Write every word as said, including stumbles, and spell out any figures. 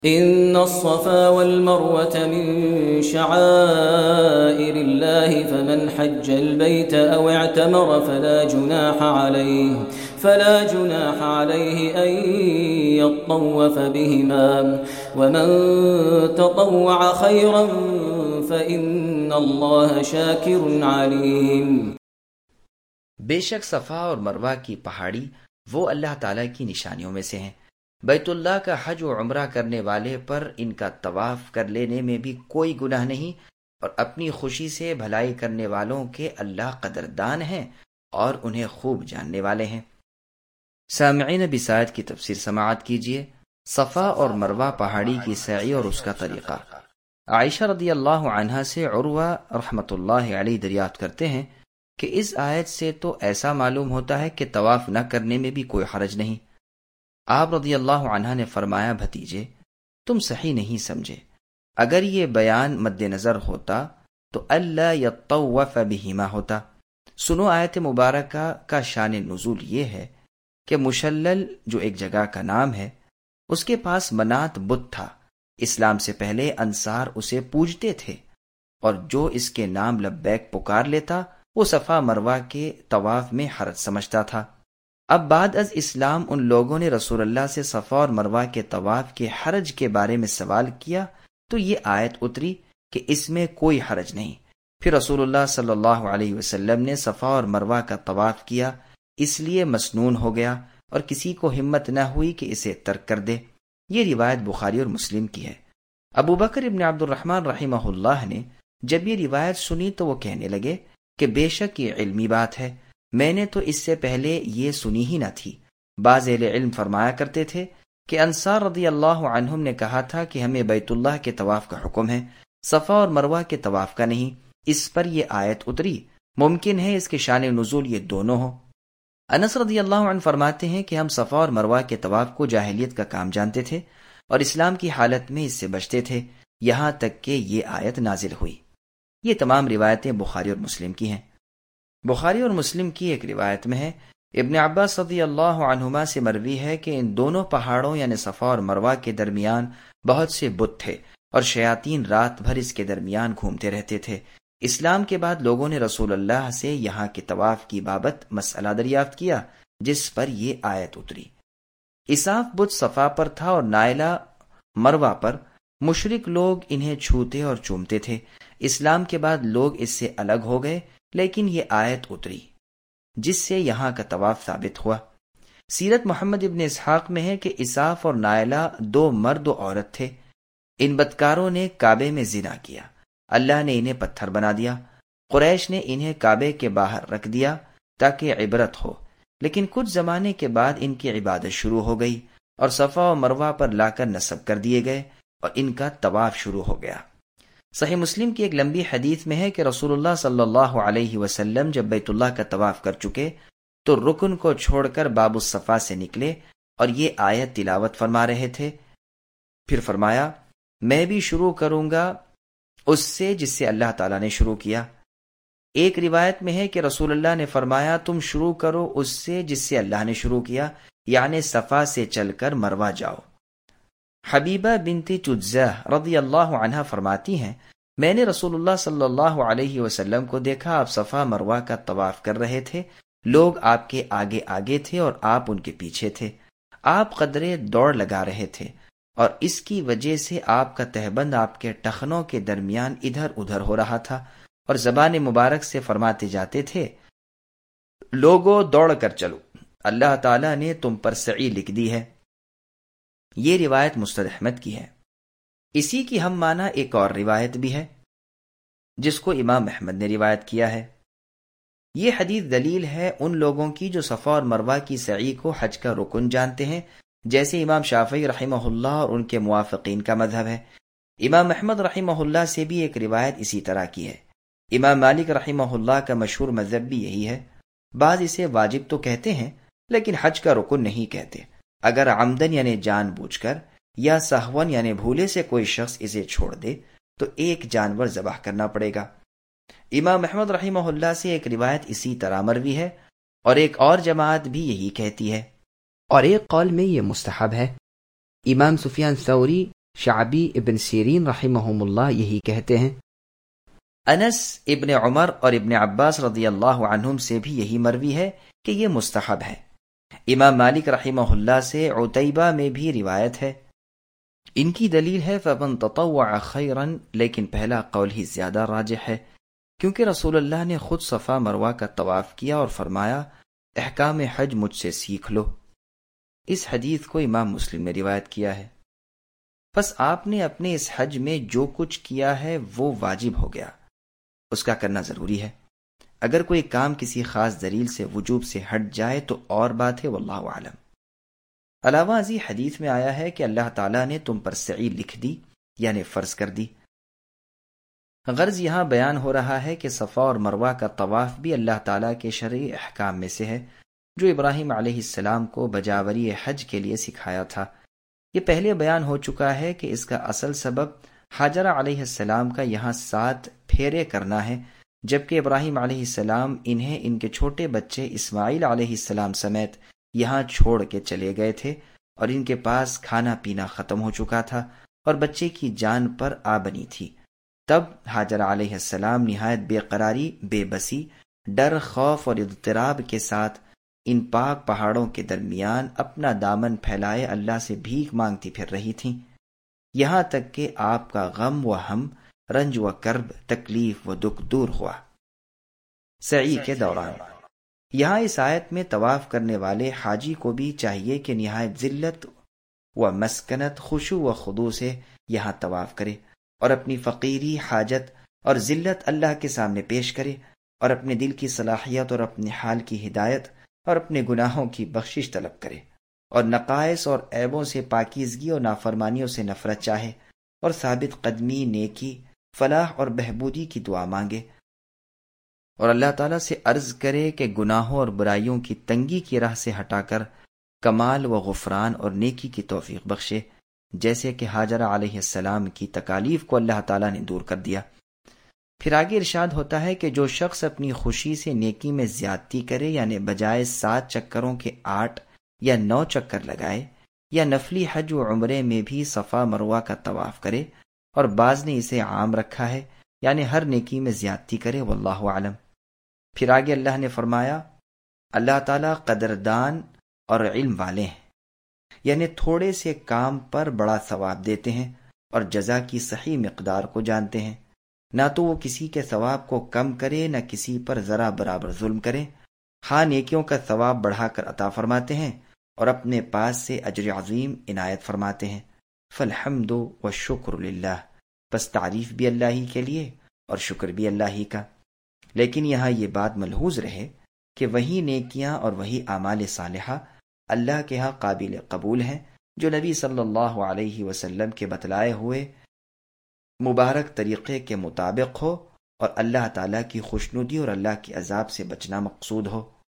إن الصفا والمروة من شعائر الله فمن حج البيت أو اعتمر فلا جناح عليه فلا جناح عليه أن يطوف بهما ومن تطوع خيرا فإن الله شاكر عليم۔ بے شک صفا اور مروہ کی پہاڑی وہ اللہ تعالیٰ کی نشانیوں میں سے ہیں۔ بیت اللہ کا حج و عمرہ کرنے والے پر ان کا طواف کر لینے میں بھی کوئی گناہ نہیں، اور اپنی خوشی سے بھلائی کرنے والوں کے اللہ قدردان ہیں اور انہیں خوب جاننے والے ہیں۔ سامعین بساعت کی تفسیر سماعت کیجیے۔ صفا اور مروہ پہاڑی کی سعی اور اس کا طریقہ۔ عائشہ رضی اللہ عنہا سے عروہ رحمۃ اللہ علیہ دریافت کرتے ہیں کہ اس آیت سے تو ایسا معلوم ہوتا ہے کہ طواف نہ کرنے میں بھی کوئی حرج نہیں۔ آپ رضی اللہ عنہ نے فرمایا، بھتیجے تم صحیح نہیں سمجھے، اگر یہ بیان مد نظر ہوتا تو اللہ یطوف بہما ہوتا۔ سنو، آیت مبارکہ کا شان نزول یہ ہے کہ مشلل جو ایک جگہ کا نام ہے، اس کے پاس منات بت تھا۔ اسلام سے پہلے انصار اسے پوجتے تھے، اور جو اس کے نام لبیک پکار لیتا وہ صفا مروہ کے طواف میں حرج سمجھتا تھا۔ اب بعد از اسلام ان لوگوں نے رسول اللہ سے صفا اور مروہ کے طواف کے حرج کے بارے میں سوال کیا تو یہ آیت اتری کہ اس میں کوئی حرج نہیں۔ پھر رسول اللہ صلی اللہ علیہ وسلم نے صفا اور مروہ کا طواف کیا، اس لیے مسنون ہو گیا اور کسی کو ہمت نہ ہوئی کہ اسے ترک کر دے۔ یہ روایت بخاری اور مسلم کی ہے۔ ابو بکر ابن عبد الرحمن رحمہ اللہ نے جب یہ روایت سنی تو وہ کہنے لگے کہ بے شک یہ علمی بات ہے، میں نے تو اس سے پہلے یہ سنی ہی نہ تھی۔ بعض اہل علم فرمایا کرتے تھے کہ انصار رضی اللہ عنہم نے کہا تھا کہ ہمیں بیت اللہ کے طواف کا حکم ہے، صفا اور مروہ کے طواف کا نہیں۔ اس پر یہ آیت اتری۔ ممکن ہے اس کے شان نزول یہ دونوں ہو۔ انس رضی اللہ عنہ فرماتے ہیں کہ ہم صفا اور مروہ کے طواف کو جاہلیت کا کام جانتے تھے اور اسلام کی حالت میں اس سے بچتے تھے، یہاں تک کہ یہ آیت نازل ہوئی۔ یہ تمام روایتیں بخاری اور مسلم کی ہیں۔ بخاری اور مسلم کی ایک روایت میں ہے، ابن عباس رضی اللہ عنہما سے مروی ہے کہ ان دونوں پہاڑوں یعنی صفا اور مروہ کے درمیان بہت سے بت تھے اور شیاطین رات بھر اس کے درمیان گھومتے رہتے تھے۔ اسلام کے بعد لوگوں نے رسول اللہ سے یہاں کے طواف کی بابت مسئلہ دریافت کیا، جس پر یہ آیت اتری۔ اساف بت صفا پر تھا اور نائلہ مروہ پر۔ مشرک لوگ انہیں چھوتے اور چومتے تھے۔ اسلام کے بعد لوگ اس سے الگ ہو گئے، لیکن یہ آیت اتری جس سے یہاں کا طواف ثابت ہوا۔ سیرت محمد ابن اسحاق میں ہے کہ اساف اور نائلہ دو مرد و عورت تھے۔ ان بدکاروں نے کعبے میں زنا کیا، اللہ نے انہیں پتھر بنا دیا۔ قریش نے انہیں کعبے کے باہر رکھ دیا تاکہ عبرت ہو، لیکن کچھ زمانے کے بعد ان کی عبادت شروع ہو گئی اور صفا و مروہ پر لا کر نصب کر دیے گئے اور ان کا طواف شروع ہو گیا۔ صحیح مسلم کی ایک لمبی حدیث میں ہے کہ رسول اللہ صلی اللہ علیہ وسلم جب بیت اللہ کا طواف کر چکے تو رکن کو چھوڑ کر باب الصفا سے نکلے اور یہ آیت تلاوت فرما رہے تھے۔ پھر فرمایا، میں بھی شروع کروں گا اس سے جس سے اللہ تعالیٰ نے شروع کیا۔ ایک روایت میں ہے کہ رسول اللہ نے فرمایا، تم شروع کرو اس سے جس سے اللہ نے شروع کیا، یعنی صفا سے چل کر مروہ جاؤ۔ حبیبہ بنت چجزہ رضی اللہ عنہ فرماتی ہیں، میں نے رسول اللہ صلی اللہ علیہ وسلم کو دیکھا، آپ صفا مروہ کا طواف کر رہے تھے، لوگ آپ کے آگے آگے تھے اور آپ ان کے پیچھے تھے۔ آپ قدرے دوڑ لگا رہے تھے اور اس کی وجہ سے آپ کا تہبند آپ کے ٹخنوں کے درمیان ادھر ادھر ہو رہا تھا اور زبان مبارک سے فرماتے جاتے تھے، لوگوں دوڑ کر چلو، اللہ تعالیٰ نے تم پر سعی لکھ دی ہے۔ یہ روایت مسند احمد کی ہے۔ اسی کی ہم معنی ایک اور روایت بھی ہے جس کو امام احمد نے روایت کیا ہے۔ یہ حدیث دلیل ہے ان لوگوں کی جو صفا اور مروہ کی سعی کو حج کا رکن جانتے ہیں، جیسے امام شافعی رحمہ اللہ اور ان کے موافقین کا مذہب ہے۔ امام احمد رحمہ اللہ سے بھی ایک روایت اسی طرح کی ہے۔ امام مالک رحمہ اللہ کا مشہور مذہب بھی یہی ہے۔ بعض اسے واجب تو کہتے ہیں لیکن حج کا رکن نہیں کہتے۔ اگر عمدن یعنی جان بوجھ کر یا سہون یعنی بھولے سے کوئی شخص اسے چھوڑ دے تو ایک جانور ذبح کرنا پڑے گا۔ امام احمد رحمہ اللہ سے ایک روایت اسی طرح مروی ہے اور ایک اور جماعت بھی یہی کہتی ہے، اور ایک قول میں یہ مستحب ہے۔ امام سفیان ثوری شعبی ابن سیرین رحمہم اللہ یہی کہتے ہیں۔ انس ابن عمر اور ابن عباس رضی اللہ عنہم سے بھی یہی مروی ہے کہ یہ مستحب ہے۔ امام مالک رحمہ اللہ سے عتیبہ میں بھی روایت ہے۔ ان کی دلیل ہے فَمَن تَطَوَّعَ خَيْرًا، لیکن پہلا قول ہی زیادہ راجح ہے، کیونکہ رسول اللہ نے خود صفا مروہ کا طواف کیا اور فرمایا احکام حج مجھ سے سیکھ لو۔ اس حدیث کو امام مسلم نے روایت کیا ہے۔ پس آپ نے اپنے اس حج میں جو کچھ کیا ہے وہ واجب ہو گیا، اس کا کرنا ضروری ہے۔ اگر کوئی کام کسی خاص دلیل سے وجوب سے ہٹ جائے تو اور بات ہے، واللہ اعلم۔ علاوہ ازیں حدیث میں آیا ہے کہ اللہ تعالیٰ نے تم پر سعی لکھ دی، یعنی فرض کر دی۔ غرض یہاں بیان ہو رہا ہے کہ صفا اور مروہ کا طواف بھی اللہ تعالیٰ کے شرعی احکام میں سے ہے، جو ابراہیم علیہ السلام کو بجاوری حج کے لیے سکھایا تھا۔ یہ پہلے بیان ہو چکا ہے کہ اس کا اصل سبب حاجرہ علیہ السلام کا یہاں سات پھیرے کرنا ہے، جبکہ ابراہیم علیہ السلام انہیں ان کے چھوٹے بچے اسماعیل علیہ السلام سمیت یہاں چھوڑ کے چلے گئے تھے، اور ان کے پاس کھانا پینا ختم ہو چکا تھا اور بچے کی جان پر آ بنی تھی۔ تب حاجرہ علیہ السلام نہایت بے قراری، بے بسی، ڈر، خوف اور اضطراب کے ساتھ ان پاک پہاڑوں کے درمیان اپنا دامن پھیلائے اللہ سے بھیک مانگتی پھر رہی تھیں، یہاں تک کہ آپ کا غم و ہم، رنج و کرب، تکلیف و دکھ دور ہوا۔ سعی کے دوران یہاں اس آیت میں طواف کرنے والے حاجی کو بھی چاہیے کہ نہایت ذلت و مسکنت، خشوع و خضوع سے یہاں طواف کرے اور اپنی فقیری، حاجت اور ذلت اللہ کے سامنے پیش کرے، اور اپنے دل کی صلاحیت اور اپنے حال کی ہدایت اور اپنے گناہوں کی بخشش طلب کرے، اور نقائص اور عیبوں سے پاکیزگی اور نافرمانیوں سے نفرت چاہے، اور ثابت قدمی، نیکی، فلاح اور بہبودی کی دعا مانگے، اور اللہ تعالیٰ سے عرض کرے کہ گناہوں اور برائیوں کی تنگی کی راہ سے ہٹا کر کمال و غفران اور نیکی کی توفیق بخشے، جیسے کہ حاجرہ علیہ السلام کی تکالیف کو اللہ تعالیٰ نے دور کر دیا۔ پھر آگے ارشاد ہوتا ہے کہ جو شخص اپنی خوشی سے نیکی میں زیادتی کرے، یعنی بجائے سات چکروں کے آٹھ یا نو چکر لگائے، یا نفلی حج و عمرے میں بھی صفا مروہ کا طواف کرے، اور بعض نے اسے عام رکھا ہے، یعنی ہر نیکی میں زیادتی کرے، واللہ اعلم۔ پھر آگے اللہ نے فرمایا اللہ تعالیٰ قدردان اور علم والے ہیں، یعنی تھوڑے سے کام پر بڑا ثواب دیتے ہیں اور جزا کی صحیح مقدار کو جانتے ہیں، نہ تو وہ کسی کے ثواب کو کم کرے، نہ کسی پر ذرا برابر ظلم کرے، ہاں نیکیوں کا ثواب بڑھا کر عطا فرماتے ہیں اور اپنے پاس سے اجر عظیم عنایت فرماتے ہیں۔ فالحمد والشکر للہ، بس تعریف بھی اللہ ہی کے لیے اور شکر بھی اللہ ہی کا۔ لیکن یہاں یہ بات ملحوظ رہے کہ وہی نیکیاں اور وہی اعمال صالحہ اللہ کے ہاں قابل قبول ہیں جو نبی صلی اللہ علیہ وسلم کے بتلائے ہوئے مبارک طریقے کے مطابق ہو، اور اللہ تعالیٰ کی خوشنودی اور اللہ کے عذاب سے بچنا مقصود ہو۔